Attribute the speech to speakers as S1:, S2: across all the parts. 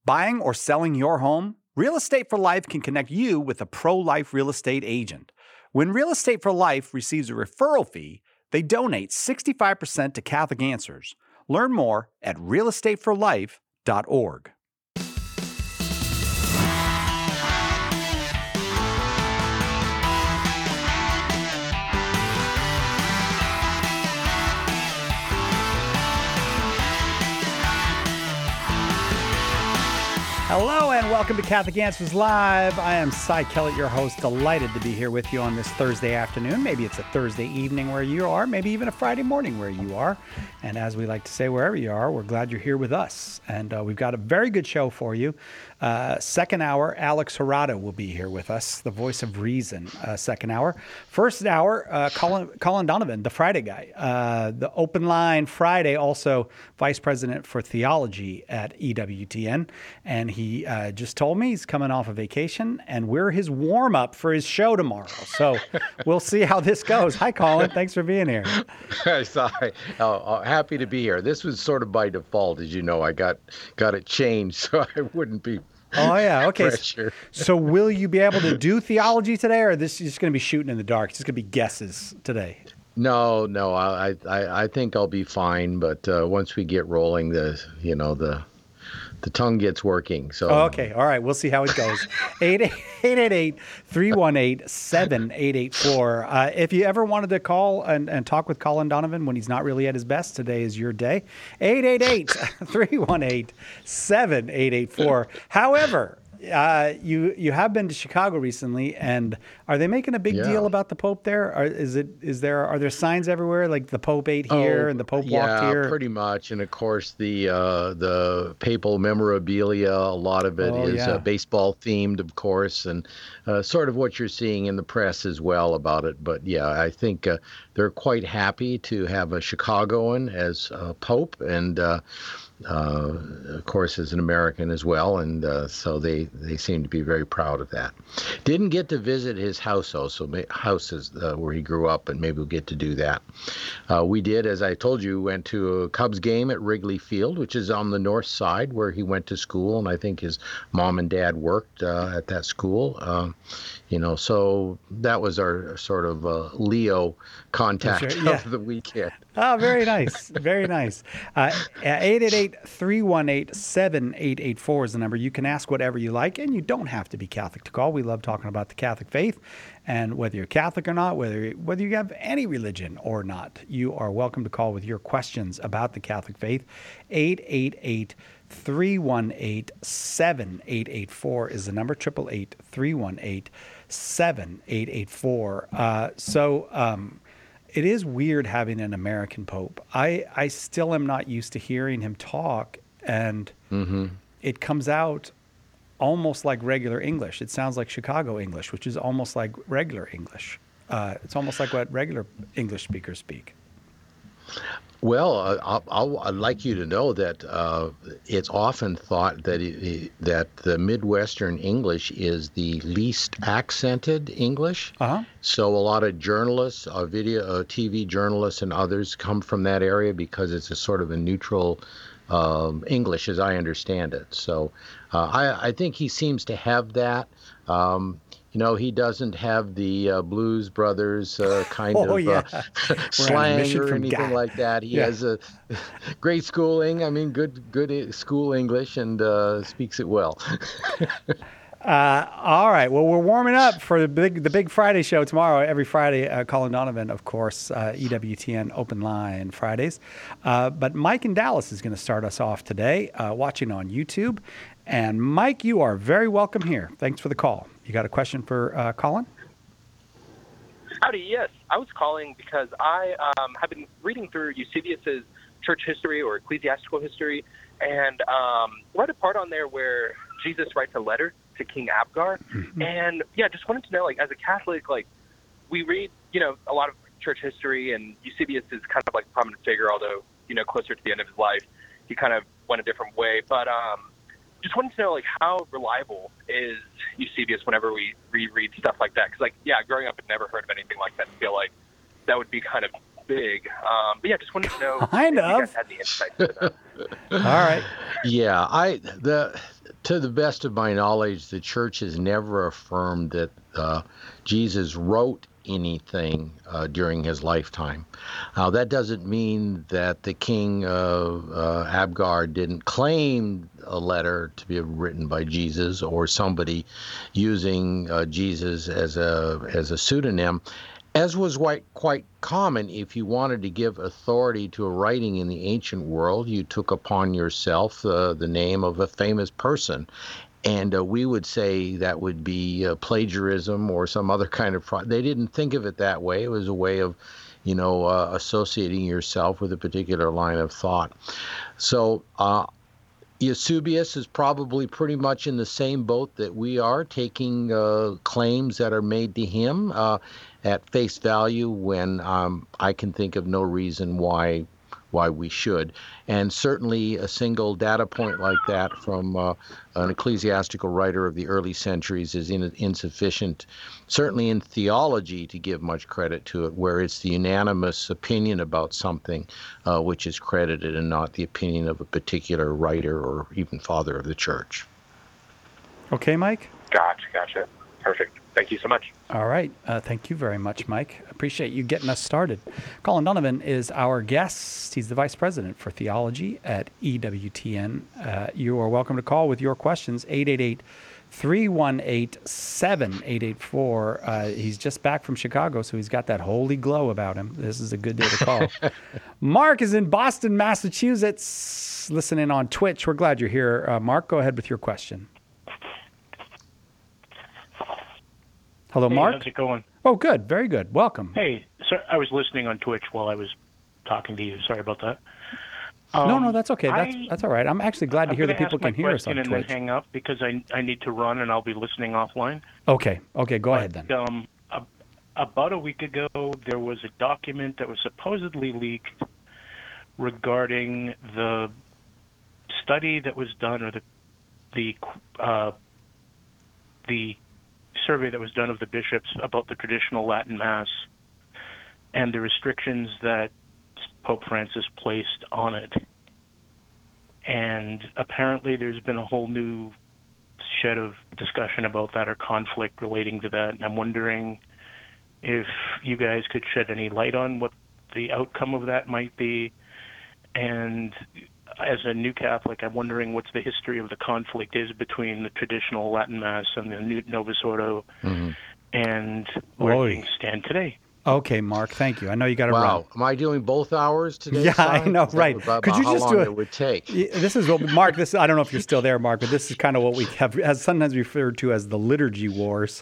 S1: Buying or selling your home? Real Estate for Life can connect you with a pro-life real estate agent. When Real Estate for Life receives a referral fee, they donate 65% to Catholic Answers. Learn more at realestateforlife.org. Hello and welcome to Catholic Answers Live. I am Cy Kellett, your host. Delighted to be here with you on this Thursday afternoon. Maybe it's a Thursday evening where you are, maybe even a Friday morning where you are. And as we like to say, wherever you are, we're glad you're here with us. And we've got a very good show for you. Second hour, Alex Harada will be here with us, the voice of reason. Second hour. First hour, Colin Donovan, the Friday guy. The Open Line Friday, also Vice President for Theology at EWTN. And he just told me he's coming off a vacation, and we're his warm-up for his show tomorrow. So we'll see how this goes. Hi, Colin. Thanks for being here.
S2: Sorry. Happy to be here. This was sort of by default, as you know. I got it changed so I wouldn't be
S1: Okay.
S2: pressure.
S1: So will you be able to do theology today, or this is just going to be shooting in the dark? It's just going to be guesses today.
S2: No. I think I'll be fine. But once we get rolling, the tongue gets working. So
S1: okay. All right. We'll see how it goes. 888-318-7884. If you ever wanted to call and talk with Colin Donovan when he's not really at his best, today is your day. 888-318-7884. However, you have been to Chicago recently, and are they making a big deal about the Pope there? Are there signs everywhere like the Pope ate here and the Pope walked here?
S2: Yeah, pretty much. And of course the papal memorabilia, a lot of it is baseball themed, of course, and sort of what you're seeing in the press as well about it. But yeah, I think they're quite happy to have a Chicagoan as Pope, and of course, as an American as well, and so they seem to be very proud of that. Didn't get to visit his house, though, so houses where he grew up, and maybe we'll get to do that. We did, as I told you, went to a Cubs game at Wrigley Field, which is on the north side where he went to school, and I think his mom and dad worked at that school. So that was our sort of Leo contact of the weekend.
S1: Oh, very nice. Very nice. 888-318-7884 is the number. You can ask whatever you like, and you don't have to be Catholic to call. We love talking about the Catholic faith, and whether you're Catholic or not, whether you have any religion or not, you are welcome to call with your questions about the Catholic faith. 888-318-7884 is the number. 888-318-7884. It is weird having an American Pope. I still am not used to hearing him talk, and it comes out almost like regular English. It sounds like Chicago English, which is almost like regular English. It's almost like what regular English speakers speak.
S2: Well, I'd like you to know that it's often thought that that the Midwestern English is the least accented English. So a lot of journalists, TV journalists and others come from that area because it's a sort of a neutral English, as I understand it. So I think he seems to have that. He doesn't have the Blues Brothers kind of slang or anything like that. He has a great schooling. I mean, good school English, and speaks it well.
S1: All right. Well, we're warming up for the big Friday show tomorrow. Every Friday, Colin Donovan, of course, EWTN Open Line Fridays. But Mike in Dallas is going to start us off today, watching on YouTube. And Mike, you are very welcome here. Thanks for the call. You got a question for Colin?
S3: Howdy, yes. I was calling because I have been reading through Eusebius's church history or ecclesiastical history, and read a part on there where Jesus writes a letter to King Abgar. And just wanted to know, as a Catholic, we read, a lot of church history, and Eusebius is kind of like a prominent figure, although, closer to the end of his life, he kind of went a different way. But just wanted to know, how reliable is Eusebius whenever we reread stuff like that? Because, growing up, I'd never heard of anything like that. I feel like that would be kind of big. But yeah, just wanted to know
S1: kind
S3: if
S1: of.
S3: you guys had the insight to that.
S1: All right.
S2: Yeah, to the best of my knowledge, the church has never affirmed that Jesus wrote anything during his lifetime. That doesn't mean that the king of Abgar didn't claim a letter to be written by Jesus, or somebody using Jesus as a pseudonym, as was quite common. If you wanted to give authority to a writing in the ancient world, you took upon yourself the name of a famous person. And we would say that would be plagiarism or some other kind of they didn't think of it that way. It was a way of, associating yourself with a particular line of thought. So Eusebius is probably pretty much in the same boat that we are, taking claims that are made to him at face value, when I can think of no reason why we should. And certainly a single data point like that from an ecclesiastical writer of the early centuries is insufficient, certainly in theology, to give much credit to it, where it's the unanimous opinion about something which is credited, and not the opinion of a particular writer or even father of the church.
S1: Okay, Mike?
S3: Gotcha. Perfect. Thank you so much.
S1: All right. Thank you very much, Mike. Appreciate you getting us started. Colin Donovan is our guest. He's the Vice President for Theology at EWTN. You are welcome to call with your questions, 888-318-7884. He's just back from Chicago, so he's got that holy glow about him. This is a good day to call. Mark is in Boston, Massachusetts, listening on Twitch. We're glad you're here. Mark, go ahead with your question. Hello, Mark.
S4: Hey, how's it going?
S1: Oh, good. Very good. Welcome.
S4: Hey, sir, I was listening on Twitch while I was talking to you. Sorry about that.
S1: No, that's okay. That's all right. I'm actually glad to hear that people can hear us on Twitch.
S4: I'm going to hang up because I need to run, and I'll be listening offline.
S1: Okay. Go ahead then.
S4: About a week ago, there was a document that was supposedly leaked regarding the study that was done, or the survey that was done of the bishops about the traditional Latin Mass and the restrictions that Pope Francis placed on it. And apparently there's been a whole new shed of discussion about that, or conflict relating to that. And I'm wondering if you guys could shed any light on what the outcome of that might be. And as a new Catholic, I'm wondering what's the history of the conflict is between the traditional Latin Mass and the Novus Ordo, and where things stand today.
S1: Okay, Mark, thank you. I know you got to run.
S2: Wow, am I doing both hours today?
S1: Yeah, I know, right.
S2: Could you just how long it would take?
S1: This is what Mark. I don't know if you're still there, Mark, but this is kind of what we have, as sometimes referred to as the liturgy wars.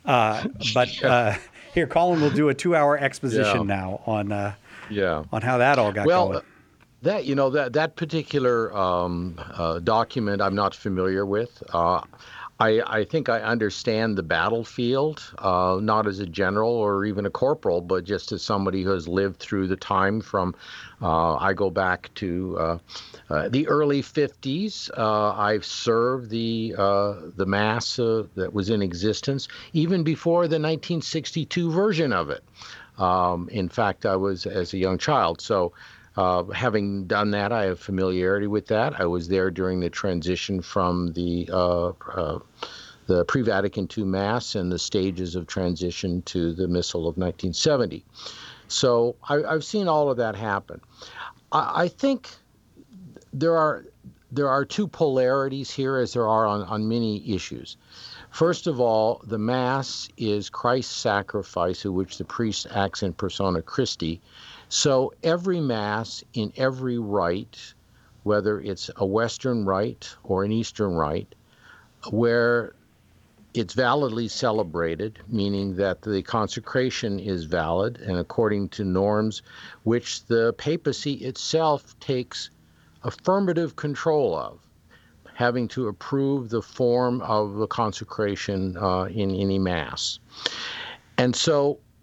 S1: Here, Colin will do a 2-hour exposition now on how that all got going.
S2: That particular document I'm not familiar with. I think I understand the battlefield, not as a general or even a corporal, but just as somebody who has lived through the time from, I go back to the early 50s. I've served the Mass that was in existence even before the 1962 version of it. In fact, I was as a young child. So having done that, I have familiarity with that. I was there during the transition from the pre-Vatican II Mass and the stages of transition to the Missal of 1970. So I've seen all of that happen. I think there are two polarities here, as there are on many issues. First of all, the Mass is Christ's sacrifice, in which the priest acts in persona Christi. So every Mass in every rite, whether it's a Western rite or an Eastern rite, where it's validly celebrated, meaning that the consecration is valid and according to norms which the papacy itself takes affirmative control of, having to approve the form of the consecration in any Mass. And so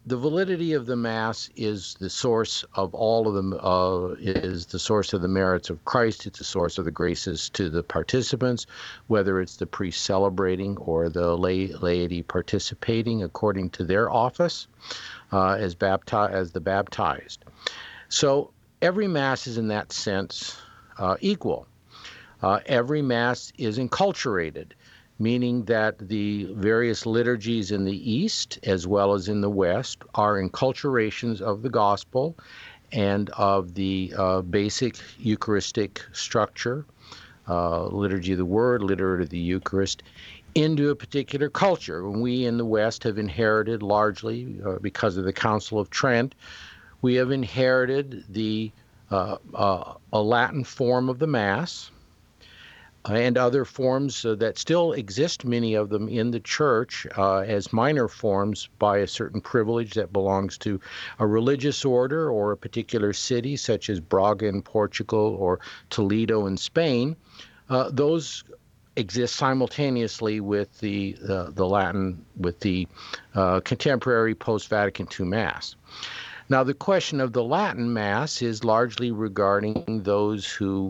S2: the validity of the Mass is the source of all of them, is the source of the merits of Christ. It's the source of the graces to the participants, whether it's the priest celebrating or the laity participating according to their office as the baptized. So every Mass is in that sense equal. Every Mass is enculturated, meaning that the various liturgies in the East as well as in the West are enculturations of the gospel and of the basic Eucharistic structure, liturgy of the Word, liturgy of the Eucharist, into a particular culture. And we in the West have inherited largely, because of the Council of Trent, we have inherited a Latin form of the Mass, and other forms that still exist, many of them in the church, as minor forms by a certain privilege that belongs to a religious order or a particular city, such as Braga in Portugal or Toledo in Spain. Those exist simultaneously with the Latin, with the contemporary post-Vatican II Mass. Now, the question of the Latin Mass is largely regarding those who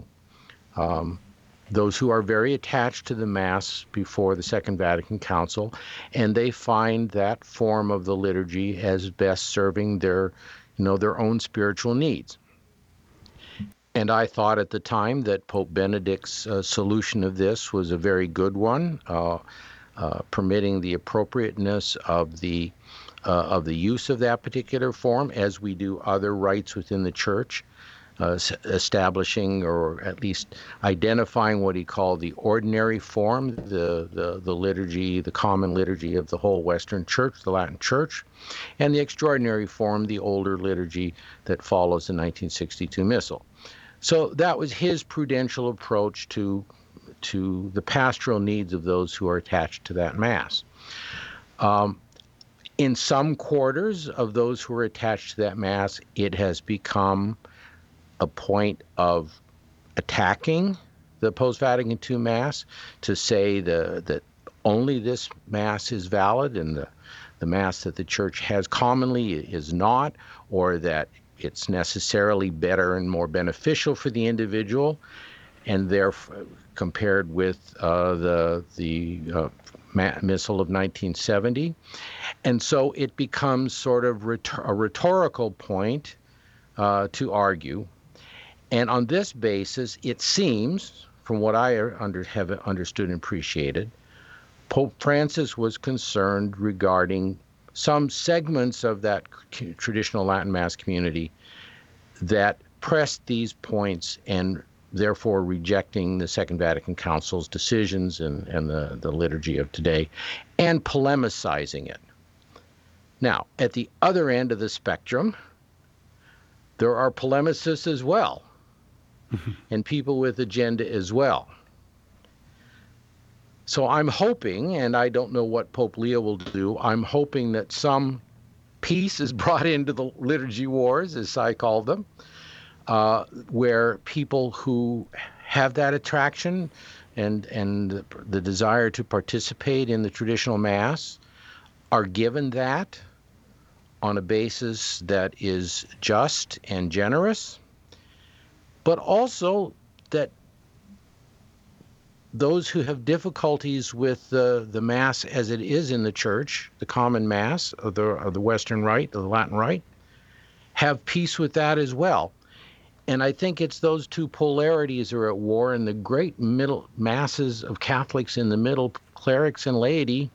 S2: are very attached to the Mass before the Second Vatican Council, and they find that form of the liturgy as best serving their own spiritual needs. And I thought at the time that Pope Benedict's solution of this was a very good one, permitting the appropriateness of the use of that particular form, as we do other rites within the Church. Establishing or at least identifying what he called the ordinary form, the liturgy, the common liturgy of the whole Western Church, the Latin Church, and the extraordinary form, the older liturgy that follows the 1962 Missal. So that was his prudential approach to the pastoral needs of those who are attached to that Mass. In some quarters of those who are attached to that Mass, it has become a point of attacking the post-Vatican II Mass, to say that only this Mass is valid and the Mass that the Church has commonly is not, or that it's necessarily better and more beneficial for the individual, and therefore compared with the Missal of 1970. And so it becomes sort of a rhetorical point to argue. And on this basis, it seems, from what I have understood and appreciated, Pope Francis was concerned regarding some segments of that traditional Latin Mass community that pressed these points, and therefore rejecting the Second Vatican Council's decisions and the liturgy of today, and polemicizing it. Now, at the other end of the spectrum, there are polemicists as well, and people with agenda as well. So I'm hoping, and I don't know what Pope Leo will do, I'm hoping that some peace is brought into the liturgy wars, as I call them, where people who have that attraction and the desire to participate in the traditional Mass are given that on a basis that is just and generous, but also that those who have difficulties with the Mass as it is in the Church, the common Mass of the Western Rite, of the Latin Rite, have peace with that as well. And I think it's those two polarities are at war, and the great middle masses of Catholics in the middle, clerics and laity,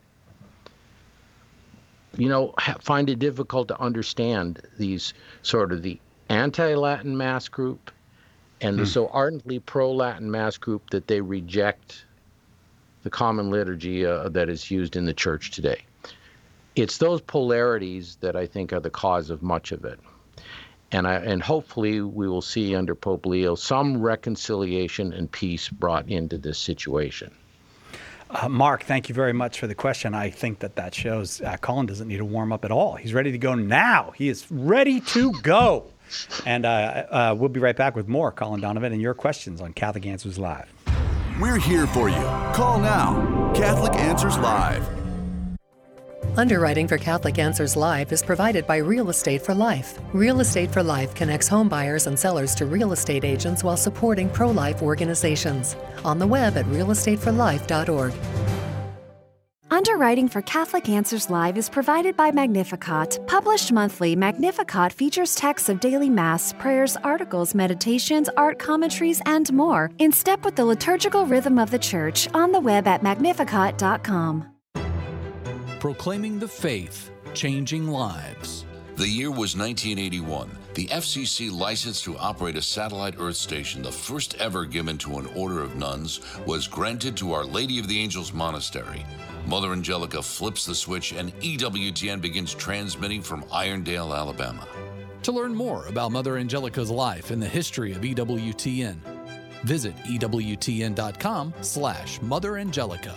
S2: find it difficult to understand these sort of the anti-Latin Mass group and the so ardently pro-Latin Mass group that they reject the common liturgy that is used in the Church today. It's those polarities that I think are the cause of much of it. And hopefully we will see under Pope Leo some reconciliation and peace brought into this situation.
S1: Mark, thank you very much for the question. I think that shows Colin doesn't need to warm up at all. He's ready to go now. He is ready to go. And we'll be right back with more Colin Donovan and your questions on Catholic Answers Live.
S5: We're here for you. Call now. Catholic Answers Live. Underwriting for Catholic Answers Live is provided by Real Estate for Life. Real Estate for Life connects home buyers and sellers to real estate agents while supporting pro-life organizations. On the web at realestateforlife.org.
S6: Underwriting for Catholic Answers Live is provided by Magnificat. Published monthly, Magnificat features texts of daily Mass, prayers, articles, meditations, art commentaries, and more in step with the liturgical rhythm of the Church on the web at magnificat.com.
S7: Proclaiming the faith, changing lives.
S8: The year was 1981. The FCC license to operate a satellite Earth station, the first ever given to an order of nuns, was granted to Our Lady of the Angels Monastery. Mother Angelica flips the switch and EWTN begins transmitting from Irondale, Alabama.
S7: To learn more about Mother Angelica's life and the history of EWTN, visit EWTN.com/Mother Angelica.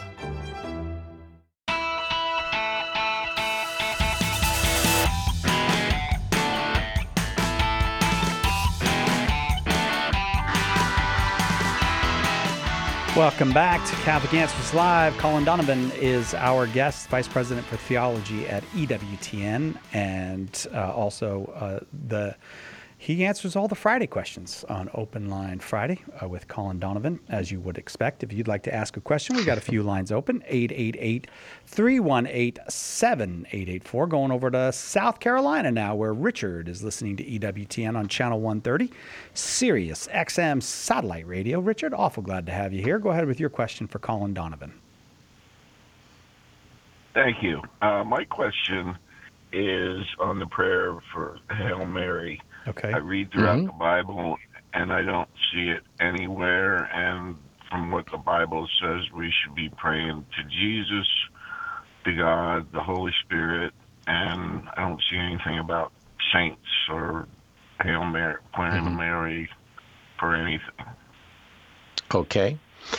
S1: Welcome back to Catholic Answers Live. Colin Donovan is our guest, Vice President for Theology at EWTN, and he answers all the Friday questions on Open Line Friday with Colin Donovan, as you would expect. If you'd like to ask a question, we've got a few lines open, 888-318-7884. Going over to South Carolina now, where Richard is listening to EWTN on Channel 130, Sirius XM Satellite Radio. Richard, awful glad to have you here. Go ahead with your question for Colin Donovan.
S9: Thank you. My question is on the prayer for Hail Mary.
S1: Okay.
S9: I read throughout the Bible, and I don't see it anywhere. And from what the Bible says, we should be praying to Jesus, to God, the Holy Spirit, and I don't see anything about saints or Hail Mary, praying Mary for anything.
S2: Okay.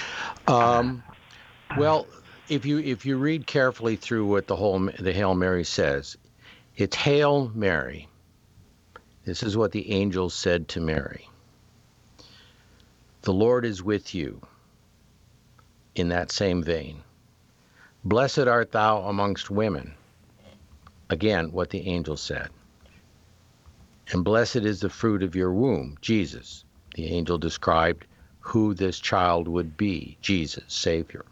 S2: Well, if you read carefully through what the Hail Mary says, it's Hail Mary. This is what the angel said to Mary. The Lord is with you. In that same vein. Blessed art thou amongst women. Again, what the angel said. And blessed is the fruit of your womb, Jesus. The angel described who this child would be, Jesus, Savior.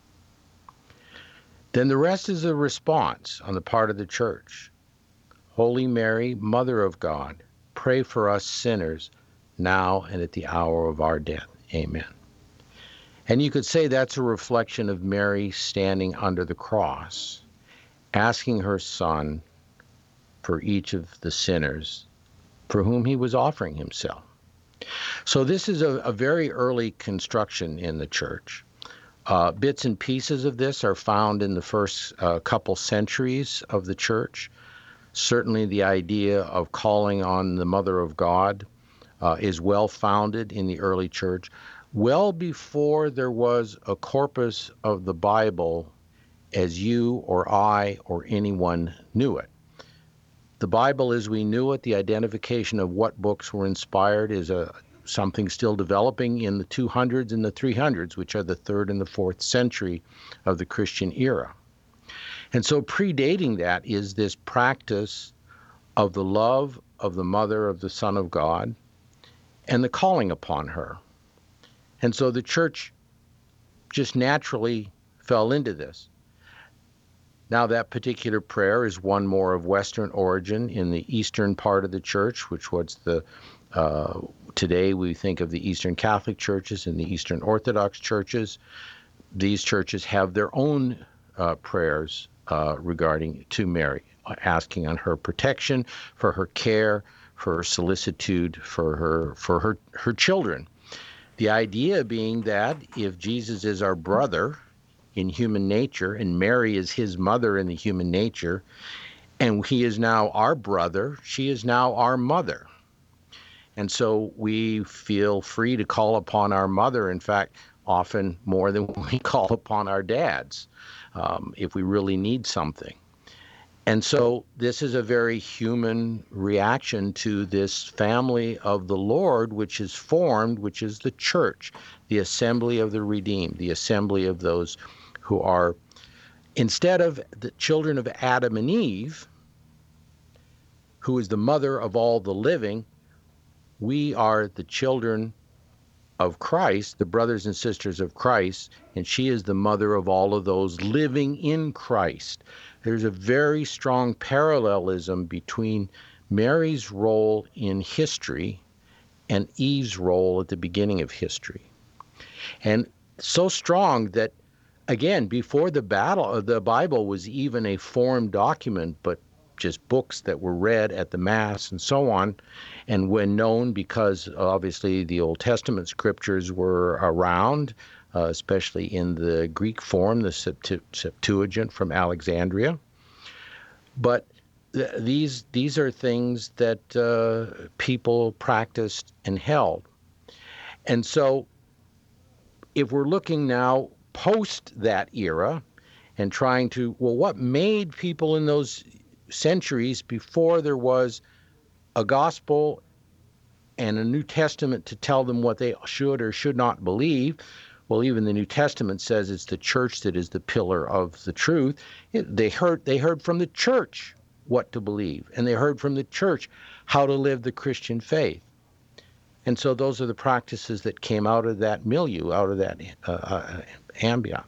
S2: Then the rest is a response on the part of the church. Holy Mary, Mother of God, pray for us sinners now and at the hour of our death. Amen. And you could say that's a reflection of Mary standing under the cross, asking her Son for each of the sinners for whom he was offering himself. So this is a very early construction in the church. Bits and pieces of this are found in the first couple centuries of the church. Certainly the idea of calling on the Mother of God is well founded in the early church, well before there was a corpus of the Bible as you or I or anyone knew it. The Bible as we knew it, the identification of what books were inspired, is something still developing in the 200s and the 300s, which are the 3rd and the 4th century of the Christian era. And so predating that is this practice of the love of the mother of the Son of God and the calling upon her. And so the church just naturally fell into this. Now that particular prayer is one more of Western origin in the eastern part of the church, which was today we think of the Eastern Catholic churches and the Eastern Orthodox churches. These churches have their own prayers regarding to Mary, asking on her protection, for her care, for her solicitude, for her children. The idea being that if Jesus is our brother in human nature, and Mary is his mother in the human nature, and he is now our brother, she is now our mother. And so we feel free to call upon our mother, in fact, often more than we call upon our dads, if we really need something. And so this is a very human reaction to this family of the Lord, which is formed, which is the church, the assembly of the redeemed, the assembly of those who are Instead of the children of Adam and Eve, who is the mother of all the living, we are the children of Christ, the brothers and sisters of Christ, and she is the mother of all of those living in Christ. There's a very strong parallelism between Mary's role in history and Eve's role at the beginning of history. And so strong that, again, before the Bible was even a formed document, but just books that were read at the Mass and so on, and when known because obviously the Old Testament scriptures were around, especially in the Greek form, the Septuagint from Alexandria. But these are things that people practiced and held. And so if we're looking now post that era and trying to, well, what made people in those centuries before there was a gospel and a New Testament to tell them what they should or should not believe? Well, even the New Testament says it's the church that is the pillar of the truth. They heard from the church what to believe, and they heard from the church how to live the Christian faith. And so those are the practices that came out of that milieu, out of that ambient.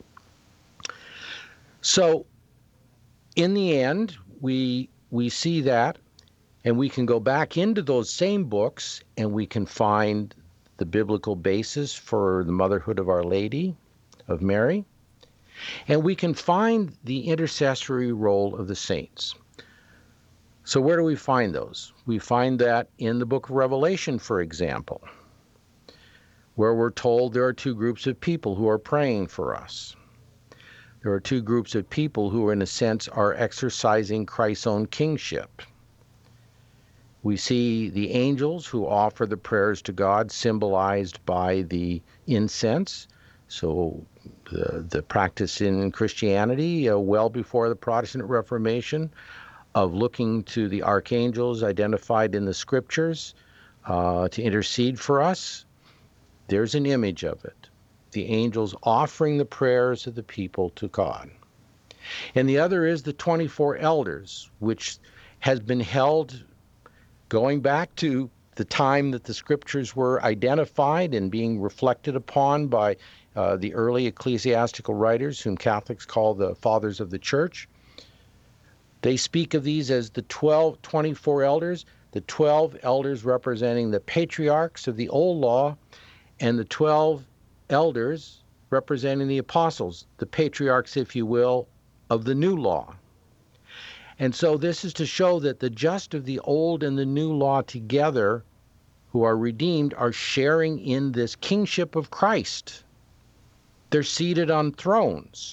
S2: So in the end, we see that, and we can go back into those same books, and we can find the biblical basis for the motherhood of Our Lady, of Mary, and we can find the intercessory role of the saints. So where do we find those? We find that in the book of Revelation, for example, where we're told there are two groups of people who are praying for us. There are two groups of people who, in a sense, are exercising Christ's own kingship. We see the angels who offer the prayers to God, symbolized by the incense. So the practice in Christianity, well before the Protestant Reformation, of looking to the archangels identified in the scriptures to intercede for us, there's an image of it. The angels offering the prayers of the people to God. And the other is the 24 elders, which has been held going back to the time that the scriptures were identified and being reflected upon by the early ecclesiastical writers, whom Catholics call the fathers of the church. They speak of these as the 24 elders, the 12 elders representing the patriarchs of the old law, and the 12 elders representing the apostles, the patriarchs, if you will, of the new law. And so this is to show that the just of the old and the new law together, who are redeemed, are sharing in this kingship of Christ. They're seated on thrones.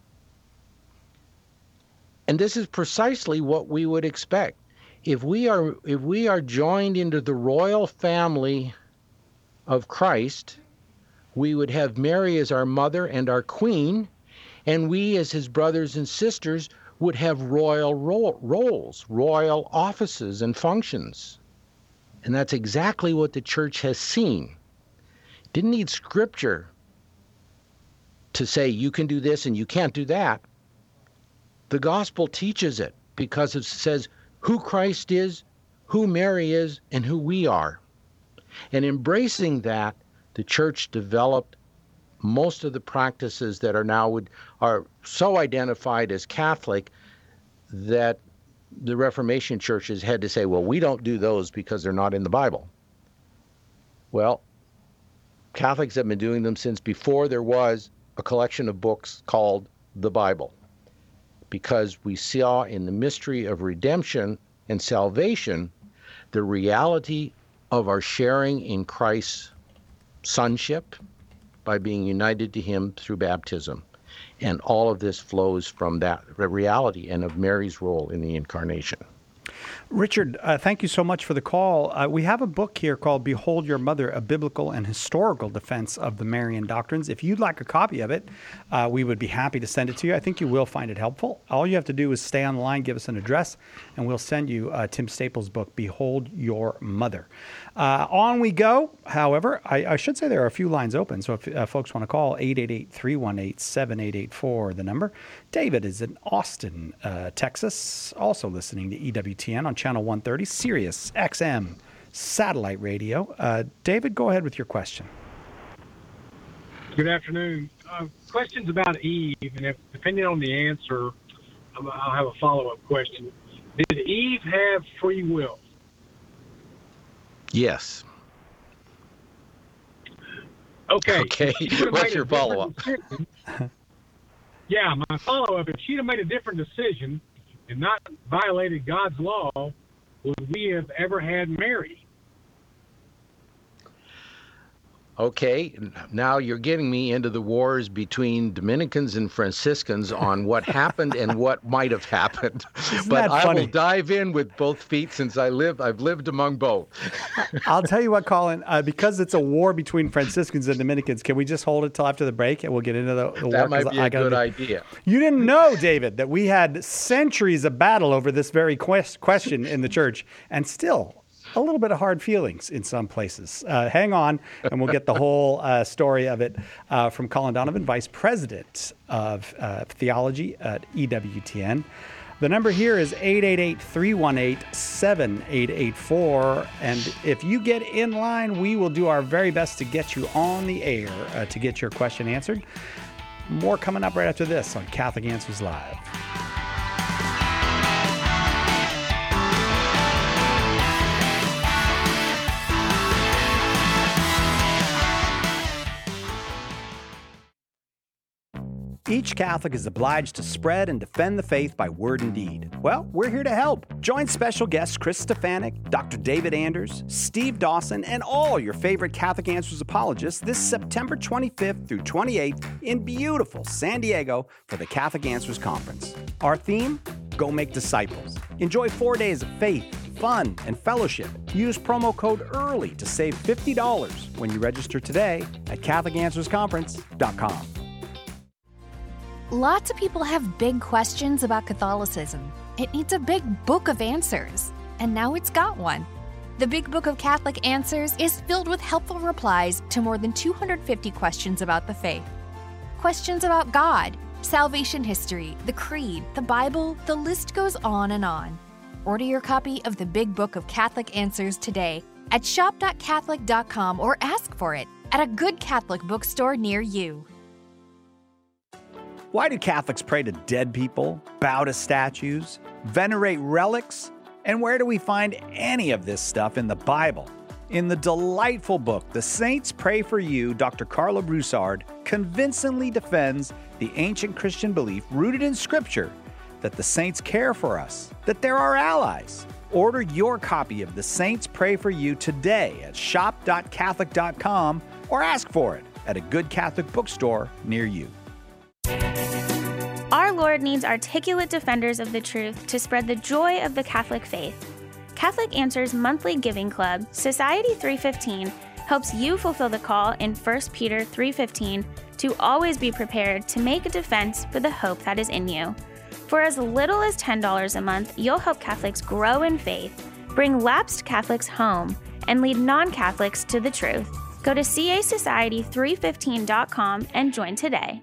S2: And this is precisely what we would expect. If we are joined into the royal family of Christ, we would have Mary as our mother and our queen, and we as his brothers and sisters would have royal roles, royal offices and functions. And that's exactly what the church has seen. Didn't need scripture to say you can do this and you can't do that. The gospel teaches it because it says who Christ is, who Mary is, and who we are. And embracing that, the church developed most of the practices that are so identified as Catholic that the Reformation churches had to say, well, we don't do those because they're not in the Bible. Well, Catholics have been doing them since before there was a collection of books called the Bible, because we saw in the mystery of redemption and salvation the reality of our sharing in Christ's sonship by being united to him through baptism. And all of this flows from that reality and of Mary's role in the incarnation.
S1: Richard, thank you so much for the call. We have a book here called Behold Your Mother, A Biblical and Historical Defense of the Marian Doctrines. If you'd like a copy of it, we would be happy to send it to you. I think you will find it helpful. All you have to do is stay on the line, give us an address, and we'll send you Tim Staples' book, Behold Your Mother. On we go. However, I should say there are a few lines open, so if folks want to call, 888-318-7884, the number. David is in Austin, Texas, also listening to EWTN on Channel 130, Sirius XM satellite radio. David, go ahead with your question.
S10: Good afternoon. Questions about Eve, and depending on the answer, I'll have a follow-up question. Did Eve have free will?
S2: Yes.
S10: Okay.
S2: What's your follow-up?
S10: Yeah, my follow-up, if she'd have made a different decision and not violated God's law, would we have ever had Mary?
S2: Okay, now you're getting me into the wars between Dominicans and Franciscans on what happened and what might have happened. But I will dive in with both feet since I've lived among both.
S1: I'll tell you what, Colin, because it's a war between Franciscans and Dominicans, can we just hold it till after the break and we'll get into the war?
S2: That might be a good idea.
S1: You didn't know, David, that we had centuries of battle over this very question in the church, and still a little bit of hard feelings in some places. Hang on, and we'll get the whole story of it from Colin Donovan, Vice President of Theology at EWTN. The number here is 888-318-7884. And if you get in line, we will do our very best to get you on the air to get your question answered. More coming up right after this on Catholic Answers Live. Each Catholic is obliged to spread and defend the faith by word and deed. Well, we're here to help. Join special guests Chris Stefanik, Dr. David Anders, Steve Dawson, and all your favorite Catholic Answers apologists this September 25th through 28th in beautiful San Diego for the Catholic Answers Conference. Our theme? Go make disciples. Enjoy 4 days of faith, fun, and fellowship. Use promo code EARLY to save $50 when you register today at CatholicAnswersConference.com.
S11: Lots of people have big questions about Catholicism. It needs a big book of answers, and now it's got one. The Big Book of Catholic Answers is filled with helpful replies to more than 250 questions about the faith. Questions about God, salvation history, the Creed, the Bible, the list goes on and on. Order your copy of the Big Book of Catholic Answers today at shop.catholic.com or ask for it at a good Catholic bookstore near you.
S1: Why do Catholics pray to dead people, bow to statues, venerate relics? And where do we find any of this stuff in the Bible? In the delightful book, The Saints Pray for You, Dr. Carla Broussard convincingly defends the ancient Christian belief rooted in Scripture that the saints care for us, that they're our allies. Order your copy of The Saints Pray for You today at shop.catholic.com or ask for it at a good Catholic bookstore near you.
S12: Our Lord needs articulate defenders of the truth to spread the joy of the Catholic faith. Catholic Answers monthly giving club, Society 315, helps you fulfill the call in 1 Peter 3:15 to always be prepared to make a defense for the hope that is in you. For as little as $10 a month, you'll help Catholics grow in faith, bring lapsed Catholics home, and lead non-Catholics to the truth. Go to casociety315.com and join today.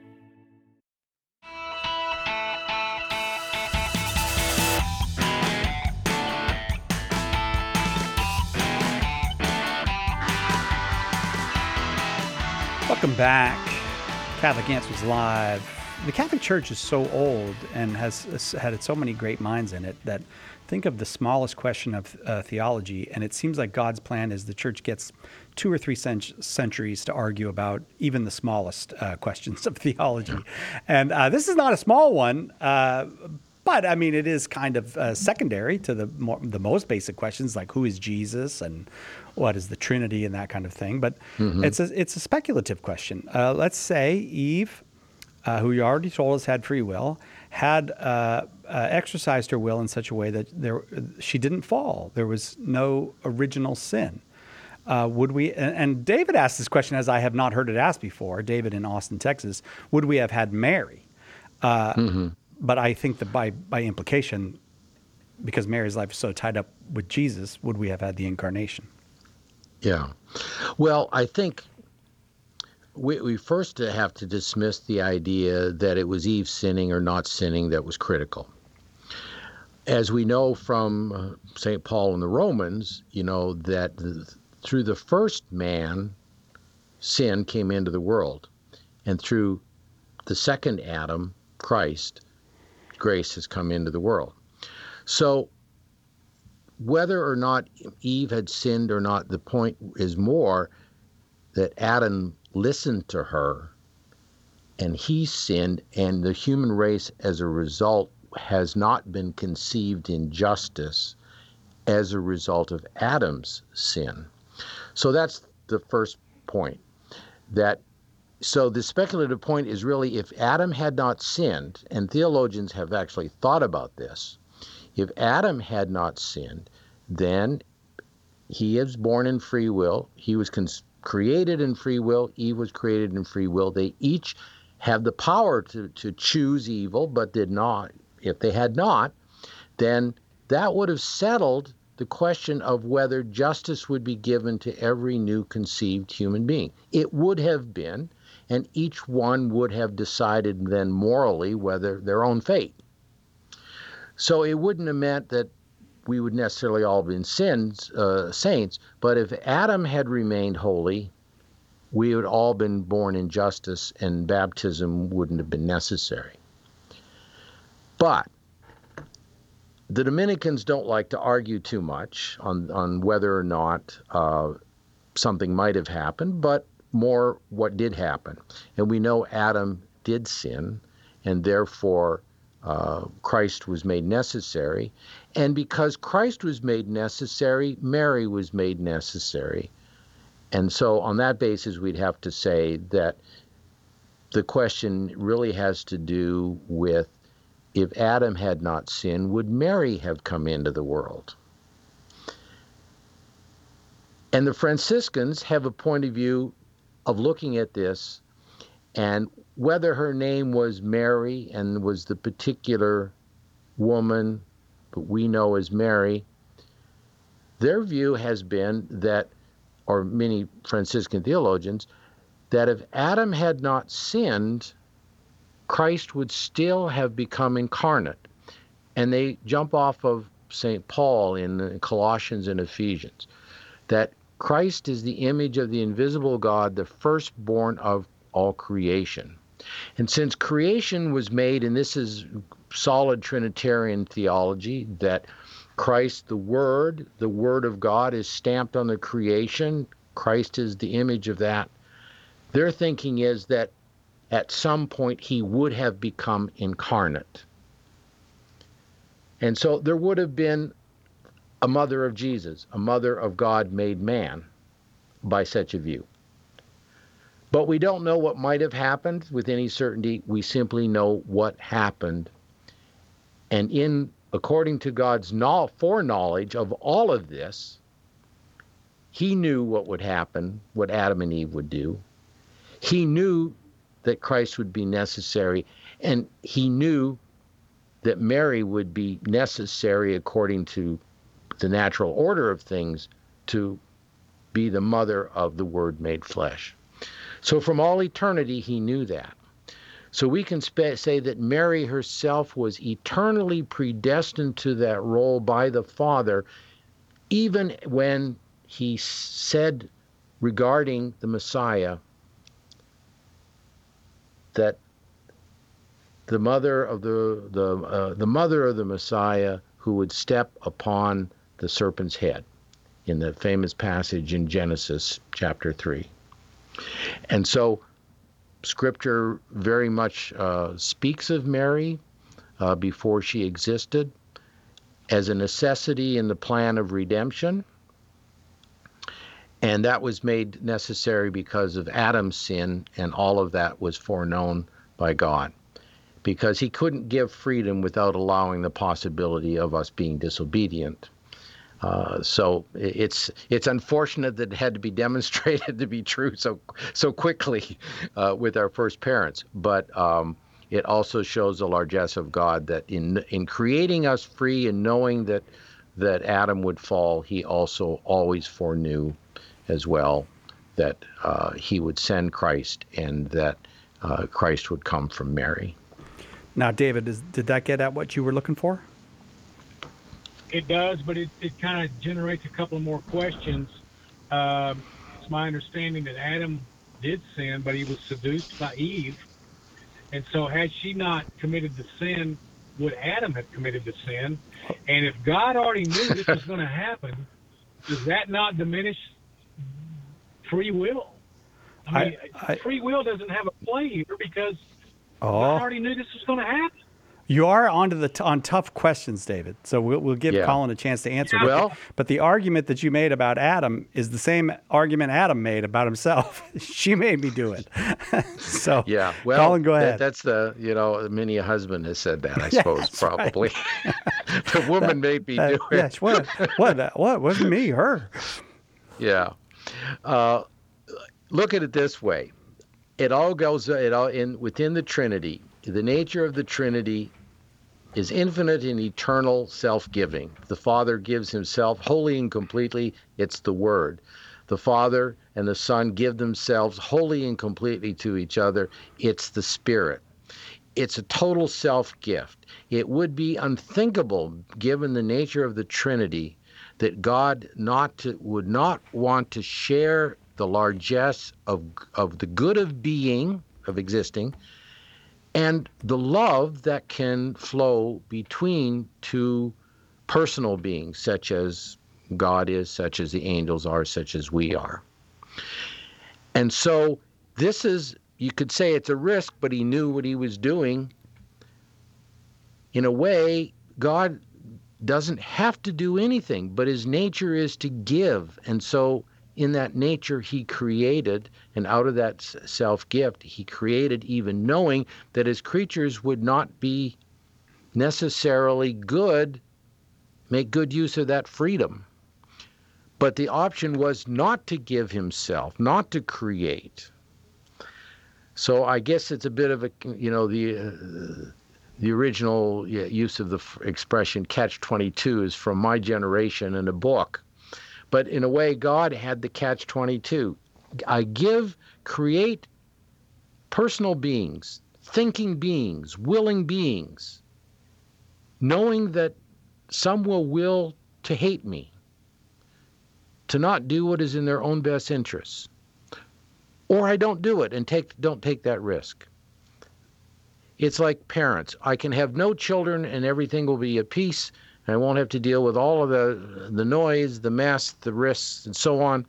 S1: Welcome back. Catholic Answers Live. The Catholic Church is so old and has had so many great minds in it that think of the smallest question of theology, and it seems like God's plan is the Church gets 2 or 3 centuries to argue about even the smallest questions of theology. And this is not a small one, but I mean, it is kind of secondary to the most basic questions like who is Jesus and what is the Trinity and that kind of thing. But it's a speculative question. Let's say Eve, who you already told us had free will, had exercised her will in such a way that she didn't fall. There was no original sin. Would we? And David asked this question, as I have not heard it asked before. David in Austin, Texas. Would we have had Mary? But I think that by implication, because Mary's life is so tied up with Jesus, would we have had the incarnation?
S2: Yeah. Well, I think we first have to dismiss the idea that it was Eve sinning or not sinning that was critical. As we know from St. Paul and the Romans, that through the first man, sin came into the world. And through the second Adam, Christ, grace has come into the world. So whether or not Eve had sinned or not, the point is more that Adam listened to her and he sinned, and the human race as a result has not been conceived in justice as a result of Adam's sin. So that's the first point. So the speculative point is really, if Adam had not sinned, and theologians have actually thought about this, if Adam had not sinned, then he is born in free will. He was created in free will. Eve was created in free will. They each have the power to choose evil, but did not. If they had not, then that would have settled the question of whether justice would be given to every new conceived human being. It would have been, and each one would have decided then morally whether their own fate. So it wouldn't have meant that we would necessarily all have been saints, but if Adam had remained holy, we would all been born in justice, and baptism wouldn't have been necessary. But the Dominicans don't like to argue too much on whether or not something might have happened, but more what did happen. And we know Adam did sin, and therefore Christ was made necessary. And because Christ was made necessary, Mary was made necessary. And so on that basis, we'd have to say that the question really has to do with, if Adam had not sinned, would Mary have come into the world? And the Franciscans have a point of view of looking at this, and whether her name was Mary and was the particular woman that we know as Mary, their view has been that, or many Franciscan theologians, that if Adam had not sinned, Christ would still have become incarnate. And they jump off of St. Paul in Colossians and Ephesians, that Christ is the image of the invisible God, the firstborn of all creation. And since creation was made, and this is solid Trinitarian theology, that Christ, the Word of God, is stamped on the creation, Christ is the image of that, their thinking is that at some point he would have become incarnate. And so there would have been a mother of Jesus, a mother of God made man, by such a view. But we don't know what might have happened with any certainty. We simply know what happened. And according to God's foreknowledge of all of this, he knew what would happen, what Adam and Eve would do. He knew that Christ would be necessary, and he knew that Mary would be necessary according to the natural order of things to be the mother of the Word made flesh. So from all eternity, he knew that. So we can say that Mary herself was eternally predestined to that role by the Father, even when he said regarding the Messiah that the mother of the mother of the Messiah who would step upon the serpent's head, in the famous passage in Genesis chapter 3. And so Scripture very much speaks of Mary before she existed as a necessity in the plan of redemption. And that was made necessary because of Adam's sin, and all of that was foreknown by God. because he couldn't give freedom without allowing the possibility of us being disobedient. So it's unfortunate that it had to be demonstrated to be true so quickly with our first parents, but it also shows the largesse of God that in creating us free and knowing that Adam would fall, he also always foreknew as well that he would send Christ and that Christ would come from Mary. Now, David, did that get at what you were looking for?
S10: It does, but it kind of generates a couple more questions. It's my understanding that Adam did sin, but he was seduced by Eve. And so had she not committed the sin, would Adam have committed the sin? And if God already knew this was going to happen, does that not diminish free will? I mean, free will doesn't have a play here because God already knew this was going to happen.
S1: You are on tough questions, David. So we'll give Colin a chance to answer.
S2: Well,
S1: but the argument that you made about Adam is the same argument Adam made about himself. She made me do it. So
S2: yeah, well,
S1: Colin, go ahead.
S2: That's many a husband has said that, I suppose, probably. Right. The woman made me do it.
S1: Yes, what wasn't me, her.
S2: Yeah. Look at it this way. It all goes within the Trinity. The nature of the Trinity is infinite and eternal self-giving. The Father gives himself wholly and completely. It's the Word. The Father and the Son give themselves wholly and completely to each other. It's the Spirit. It's a total self-gift. It would be unthinkable, given the nature of the Trinity, that God would not want to share the largesse of the good of being, of existing, and the love that can flow between two personal beings, such as God is, such as the angels are, such as we are. And so this is, you could say it's a risk, but he knew what he was doing. In a way, God doesn't have to do anything, but his nature is to give. And so in that nature he created, and out of that self-gift he created, even knowing that his creatures would not be necessarily good, make good use of that freedom. But the option was not to give himself, not to create. So I guess it's a bit of a, the original use of the expression catch-22 is from my generation in a book. But in a way, God had the catch-22. Create personal beings, thinking beings, willing beings, knowing that some will to hate me, to not do what is in their own best interests. Or I don't do it and don't take that risk. It's like parents. I can have no children and everything will be at peace, and I won't have to deal with all of the noise, the mess, the risks, and so on.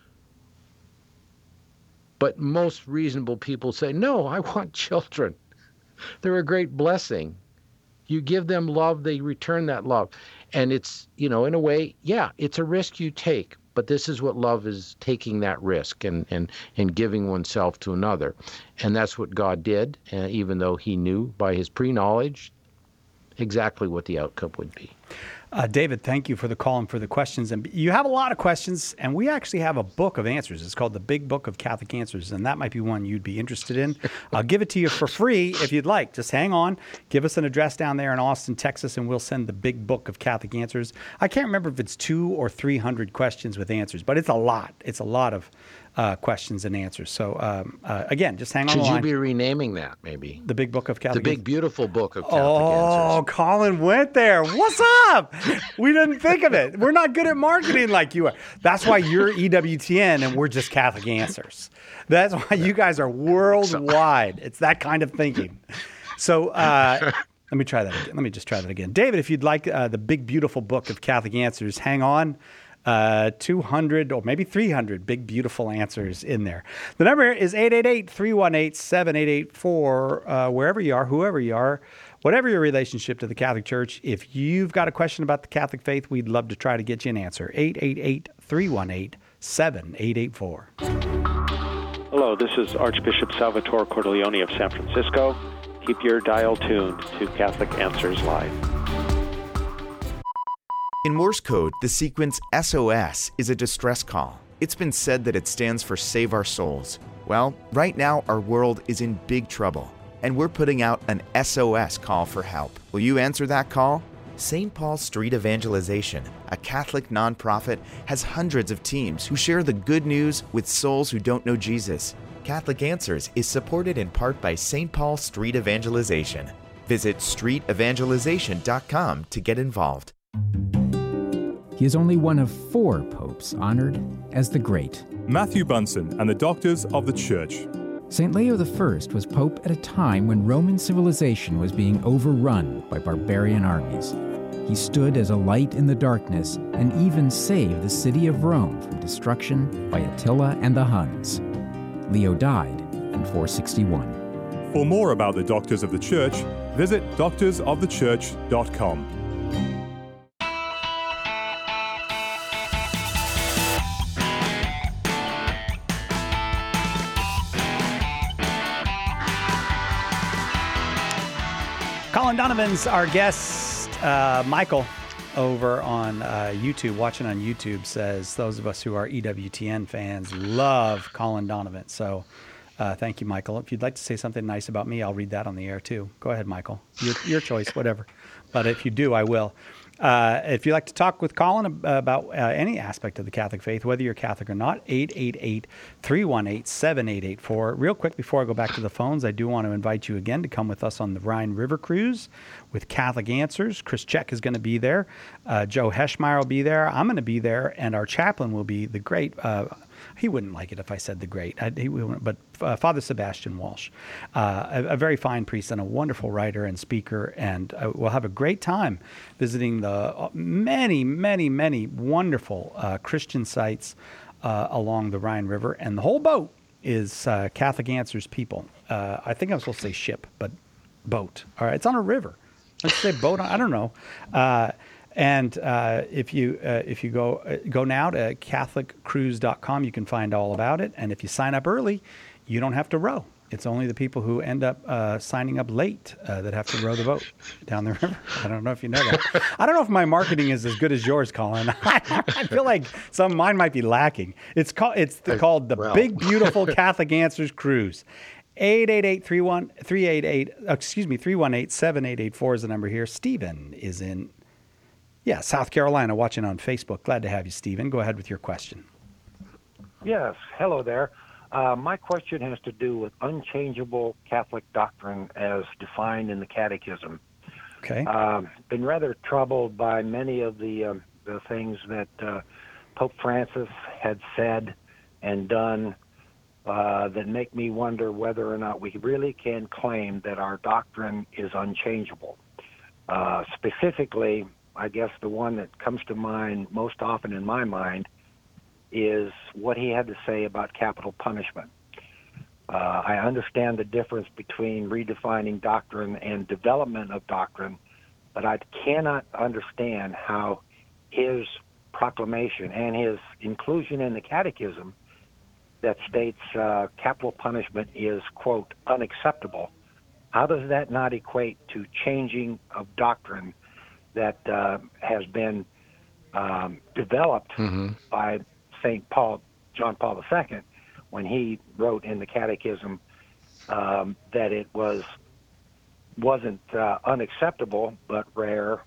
S2: But most reasonable people say, no, I want children. They're a great blessing. You give them love, they return that love. And it's, in a way, it's a risk you take. But this is what love is, taking that risk and giving oneself to another. And that's what God did, even though he knew by his pre-knowledge exactly what the outcome would be.
S1: David, thank you for the call and for the questions. And you have a lot of questions, and we actually have a book of answers. It's called The Big Book of Catholic Answers, and that might be one you'd be interested in. I'll give it to you for free if you'd like. Just hang on. Give us an address down there in Austin, Texas, and we'll send The Big Book of Catholic Answers. I can't remember if it's 200 or 300 questions with answers, but it's a lot. It's a lot of questions and answers. So, again, just hang on the line.
S2: Should you be renaming that, maybe?
S1: The Big Book of Catholic Answers?
S2: The Big Beautiful Book of Catholic Answers.
S1: Oh, Colin went there. What's up? We didn't think of it. We're not good at marketing like you are. That's why you're EWTN and we're just Catholic Answers. That's why you guys are worldwide. It's that kind of thinking. So let me try that again. Let me just try that again. David, if you'd like the Big Beautiful Book of Catholic Answers, hang on. 200 or maybe 300 big, beautiful answers in there. The number is 888-318-7884. Wherever you are, whoever you are, whatever your relationship to the Catholic Church, if you've got a question about the Catholic faith, we'd love to try to get you an answer. 888-318-7884.
S13: Hello, this is Archbishop Salvatore Cordileone of San Francisco. keep your dial tuned to Catholic Answers Live.
S14: In Morse code, the sequence SOS is a distress call. It's been said that it stands for Save Our Souls. Well, right now our world is in big trouble, and we're putting out an SOS call for help. Will you answer that call? St. Paul Street Evangelization, a Catholic nonprofit, has hundreds of teams who share the good news with souls who don't know Jesus. Catholic Answers is supported in part by St. Paul Street Evangelization. Visit streetevangelization.com to get involved.
S15: He is only one of 4 popes honored as the Great.
S16: Matthew Bunsen and the Doctors of the Church.
S15: St. Leo I was pope at a time when Roman civilization was being overrun by barbarian armies. He stood as a light in the darkness and even saved the city of Rome from destruction by Attila and the Huns. Leo died in 461.
S16: For more about the Doctors of the Church, visit doctorsofthechurch.com.
S1: Colin Donovan's our guest. Michael over on YouTube, watching on YouTube, says those of us who are EWTN fans love Colin Donovan. So thank you, Michael. If you'd like to say something nice about me, I'll read that on the air too. Go ahead, Michael. Your choice, whatever. But if you do, I will. If you'd like to talk with Colin about any aspect of the Catholic faith, whether you're Catholic or not, 888-318-7884. Real quick, before I go back to the phones, I do want to invite you again to come with us on the Rhine River Cruise with Catholic Answers. Chris Check is going to be there. Joe Heschmeyer will be there. I'm going to be there, and our chaplain will be the great... he wouldn't like it if I said the great, but Father Sebastian Walsh, a very fine priest and a wonderful writer and speaker, and we'll have a great time visiting the many, many, many wonderful Christian sites along the Rhine River, and the whole boat is Catholic Answers people. I think I'm supposed to say ship, but boat. All right, it's on a river. Let's say boat. I don't know. And if you go now to CatholicCruise.com, you can find all about it. And if you sign up early, you don't have to row. It's only the people who end up signing up late that have to row the boat down the river. I don't know if you know that. I don't know if my marketing is as good as yours, Colin. I feel like some of mine might be lacking. It's called the Big Beautiful Catholic Answers Cruise. 318-7884 is the number here. Stephen is in South Carolina, watching on Facebook. Glad to have you, Stephen. Go ahead with your question.
S17: Yes, hello there. My question has to do with unchangeable Catholic doctrine as defined in the Catechism.
S1: Okay.
S17: Been rather troubled by many of the things that Pope Francis had said and done that make me wonder whether or not we really can claim that our doctrine is unchangeable. Specifically, I guess the one that comes to mind most often in my mind is what he had to say about capital punishment. I understand the difference between redefining doctrine and development of doctrine, but I cannot understand how his proclamation and his inclusion in the Catechism that states capital punishment is, quote, unacceptable. How does that not equate to changing of doctrine that has been developed by St. John Paul II, when he wrote in the Catechism that it wasn't unacceptable but rare,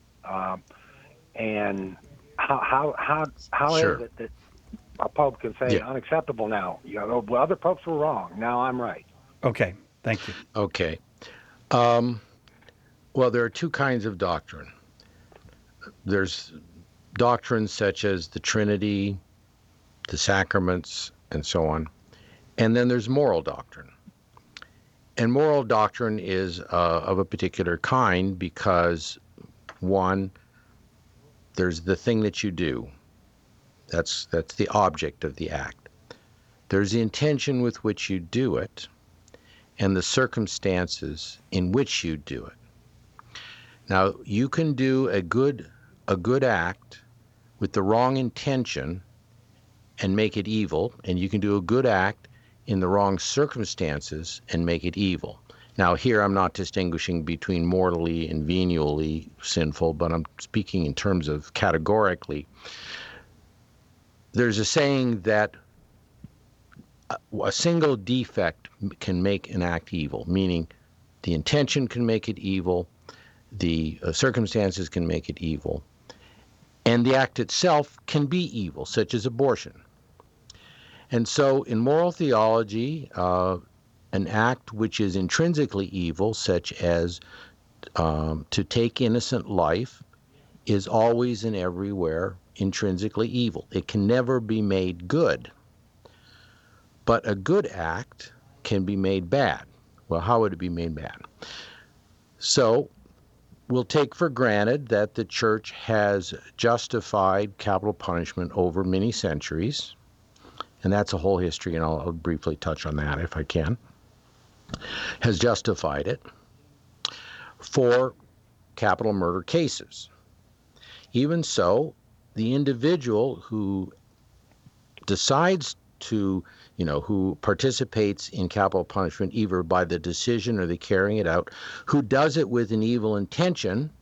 S17: and how
S2: Sure.
S17: is it that a pope can say unacceptable now? Well, other popes were wrong. Now I'm right.
S1: Okay, thank you.
S2: Okay. Well, there are two kinds of doctrine. There's doctrines such as the Trinity, the sacraments, and so on. And then there's moral doctrine. And moral doctrine is of a particular kind because, one, there's the thing that you do. That's the object of the act. There's the intention with which you do it and the circumstances in which you do it. Now, you can do a good act with the wrong intention and make it evil, and you can do a good act in the wrong circumstances and make it evil. Now, here I'm not distinguishing between mortally and venially sinful, but I'm speaking in terms of categorically. There's a saying that a single defect can make an act evil, meaning the intention can make it evil, the circumstances can make it evil, and the act itself can be evil, such as abortion. And so in moral theology, an act which is intrinsically evil, such as to take innocent life, is always and everywhere intrinsically evil. It can never be made good. But a good act can be made bad. Well, how would it be made bad? So we'll take for granted that the church has justified capital punishment over many centuries, and that's a whole history, and I'll briefly touch on that if I can, has justified it for capital murder cases. Even so, the individual who decides to, who participates in capital punishment either by the decision or the carrying it out, who does it with an evil intention,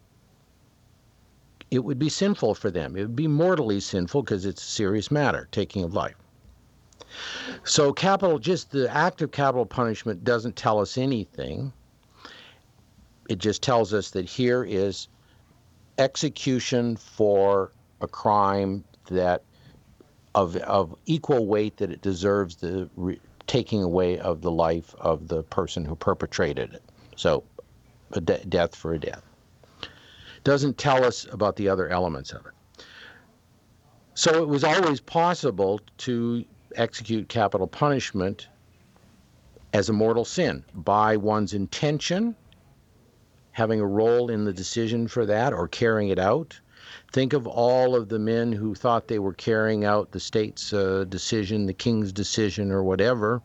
S2: it would be sinful for them. It would be mortally sinful because it's a serious matter, taking of life. So just the act of capital punishment doesn't tell us anything. It just tells us that here is execution for a crime that of equal weight that it deserves the taking away of the life of the person who perpetrated it. So a death for a death. Doesn't tell us about the other elements of it. So it was always possible to execute capital punishment as a mortal sin by one's intention, having a role in the decision for that or carrying it out. Think of all of the men who thought they were carrying out the state's decision, the king's decision or whatever,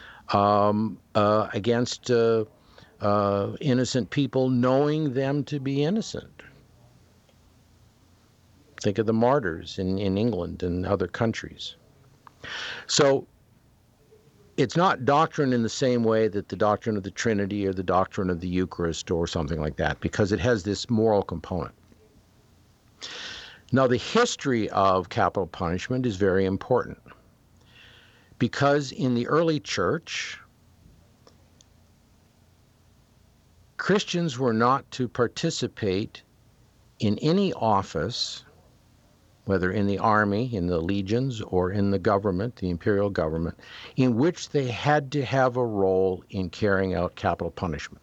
S2: against innocent people, knowing them to be innocent. Think of the martyrs in England and other countries. So it's not doctrine in the same way that the doctrine of the Trinity or the doctrine of the Eucharist or something like that, because it has this moral component. Now, the history of capital punishment is very important because in the early church, Christians were not to participate in any office, whether in the army, in the legions, or in the government, the imperial government, in which they had to have a role in carrying out capital punishment.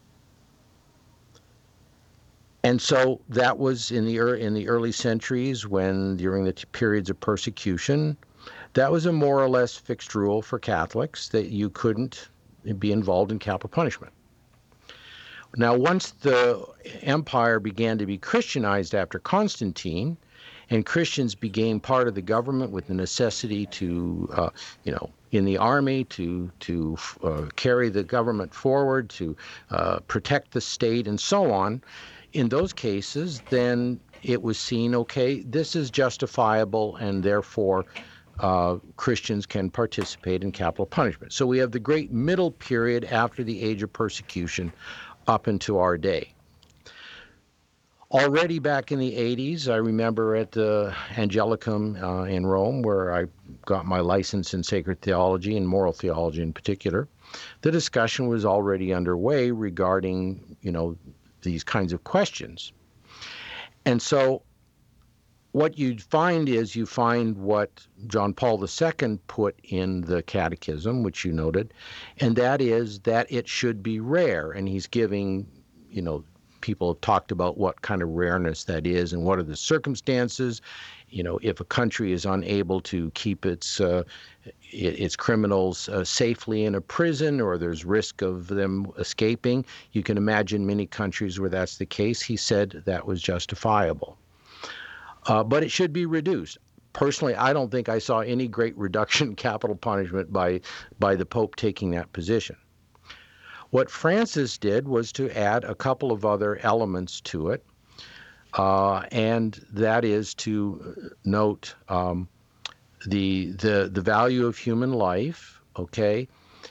S2: And so that was in the early centuries when, during the periods of persecution, that was a more or less fixed rule for Catholics that you couldn't be involved in capital punishment. Now, once the empire began to be Christianized after Constantine, and Christians became part of the government with the necessity to, in the army to carry the government forward, to protect the state, and so on. In those cases, then it was seen, okay, this is justifiable, and therefore Christians can participate in capital punishment. So we have the great middle period after the age of persecution up into our day. Already back in the 80s, I remember at the Angelicum in Rome, where I got my license in sacred theology and moral theology in particular, the discussion was already underway regarding, these kinds of questions. And so what you'd find is you find what John Paul II put in the Catechism, which you noted, and that is that it should be rare. And he's giving, people have talked about what kind of rareness that is and what are the circumstances. If a country is unable to keep its criminals safely in a prison, or there's risk of them escaping, you can imagine many countries where that's the case. He said that was justifiable. But it should be reduced. Personally, I don't think I saw any great reduction in capital punishment by the Pope taking that position. What Francis did was to add a couple of other elements to it, and that is to note the value of human life, okay,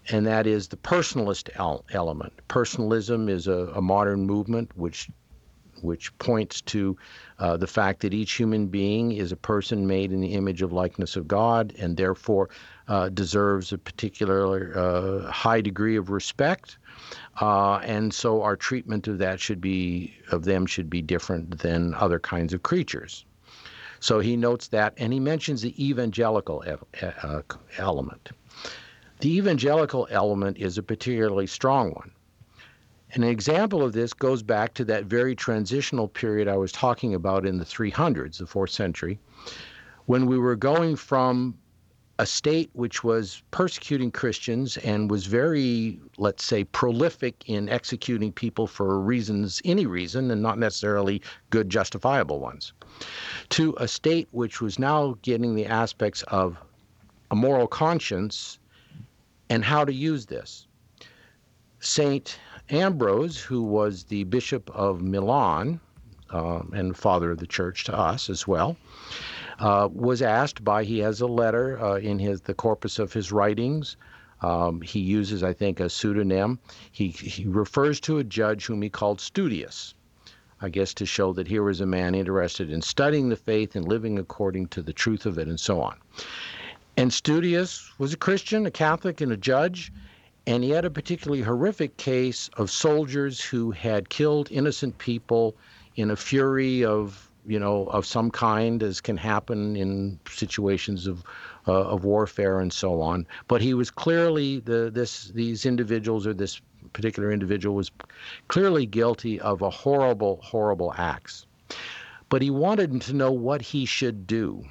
S2: and that is the personalist element. Personalism is a modern movement which points to the fact that each human being is a person made in the image of likeness of God, and therefore deserves a particular high degree of respect. And so our treatment of them should be different than other kinds of creatures. So he notes that, and he mentions the evangelical element. The evangelical element is a particularly strong one. And an example of this goes back to that very transitional period I was talking about in the 300s, the 4th century, when we were going from a state which was persecuting Christians and was very, let's say, prolific in executing people for reasons, any reason, and not necessarily good, justifiable ones, to a state which was now getting the aspects of a moral conscience and how to use this. Saint Ambrose, who was the Bishop of Milan and father of the church to us as well, was asked he has a letter in the corpus of his writings. He uses, I think, a pseudonym. He refers to a judge whom he called Studius, I guess to show that here was a man interested in studying the faith and living according to the truth of it and so on. And Studius was a Christian, a Catholic, and a judge, and he had a particularly horrific case of soldiers who had killed innocent people in a fury of some kind, as can happen in situations of warfare and so on. But he was clearly these individuals, or this particular individual was clearly guilty of a horrible, horrible acts. But he wanted to know what he should do.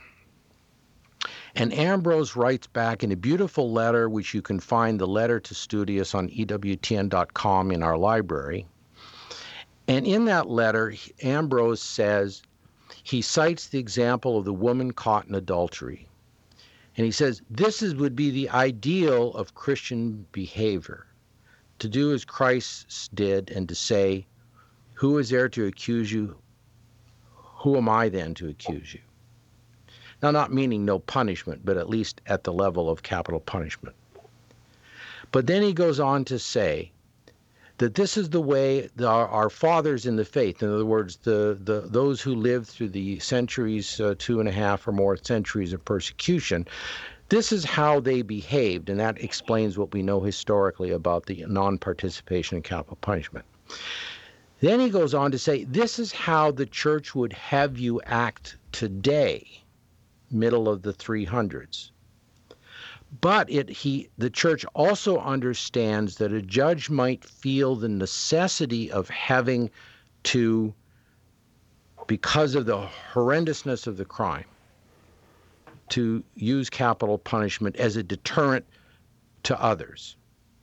S2: And Ambrose writes back in a beautiful letter, which you can find the letter to Studius on EWTN.com in our library. And in that letter, Ambrose says, he cites the example of the woman caught in adultery. And he says, this would be the ideal of Christian behavior, to do as Christ did and to say, who is there to accuse you? Who am I then to accuse you? Now, not meaning no punishment, but at least at the level of capital punishment. But then he goes on to say that this is the way our fathers in the faith, in other words, those who lived through the centuries, 2.5 or more centuries of persecution, this is how they behaved, and that explains what we know historically about the non-participation in capital punishment. Then he goes on to say, this is how the church would have you act today, middle of the 300s. But the church also understands that a judge might feel the necessity of having to, because of the horrendousness of the crime, to use capital punishment as a deterrent to others.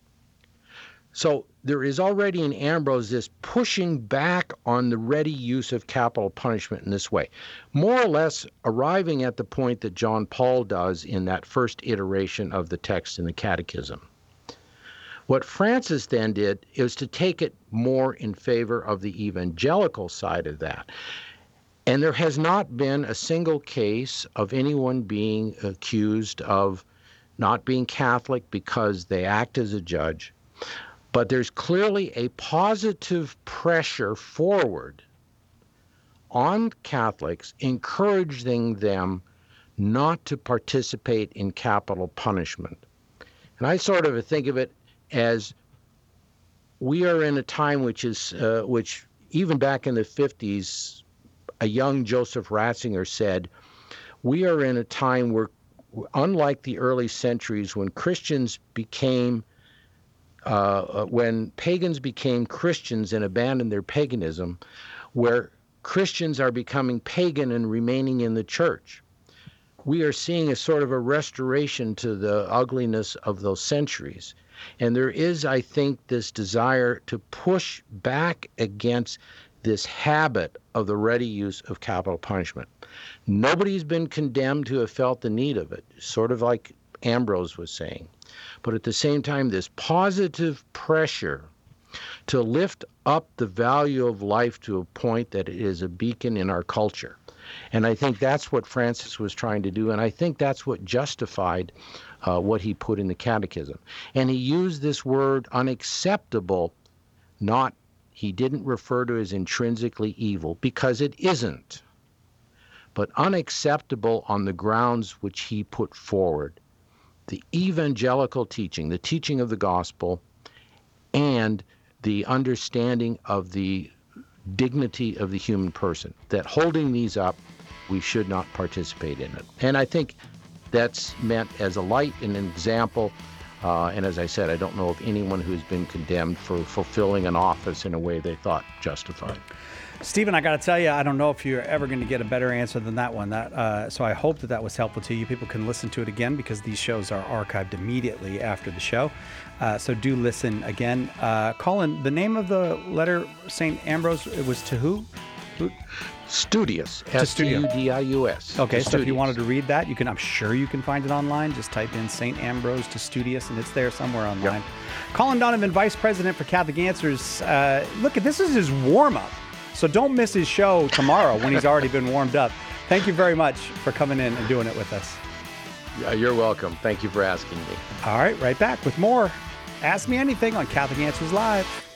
S2: So there is already in Ambrose this pushing back on the ready use of capital punishment in this way, more or less arriving at the point that John Paul does in that first iteration of the text in the Catechism. What Francis then did is to take it more in favor of the evangelical side of that. And there has not been a single case of anyone being accused of not being Catholic because they act as a judge. But there's clearly a positive pressure forward on Catholics, encouraging them not to participate in capital punishment. And I sort of think of it as we are in a time which even back in the 50s, a young Joseph Ratzinger said, we are in a time where, unlike the early centuries when Christians became when pagans became Christians and abandoned their paganism, where Christians are becoming pagan and remaining in the church. We are seeing a sort of a restoration to the ugliness of those centuries. And there is, I think, this desire to push back against this habit of the ready use of capital punishment. Nobody's been condemned to have felt the need of it, sort of like Ambrose was saying. But at the same time, this positive pressure to lift up the value of life to a point that it is a beacon in our culture. And I think that's what Francis was trying to do, and I think that's what justified what he put in the Catechism. And he used this word unacceptable, he didn't refer to it as intrinsically evil, because it isn't, but unacceptable on the grounds which he put forward. The evangelical teaching, the teaching of the gospel, and the understanding of the dignity of the human person, that holding these up, we should not participate in it. And I think that's meant as a light and an example. And as I said, I don't know of anyone who's been condemned for fulfilling an office in a way they thought justified.
S1: Stephen, I got to tell you, I don't know if you're ever going to get a better answer than that one. So I hope that was helpful to you. People can listen to it again because these shows are archived immediately after the show. So do listen again. Colin, the name of the letter St. Ambrose, it was to who?
S2: Studius. S-T-U-D-I-U-S.
S1: Okay, so if you wanted to read that, I'm sure you can find it online. Just type in St. Ambrose to Studius, and it's there somewhere online. Yep. Colin Donovan, Vice President for Catholic Answers. Look, this is his warm-up. So don't miss his show tomorrow when he's already been warmed up. Thank you very much for coming in and doing it with us.
S2: Yeah, you're welcome. Thank you for asking me.
S1: All right, right back with more Ask Me Anything on Catholic Answers Live.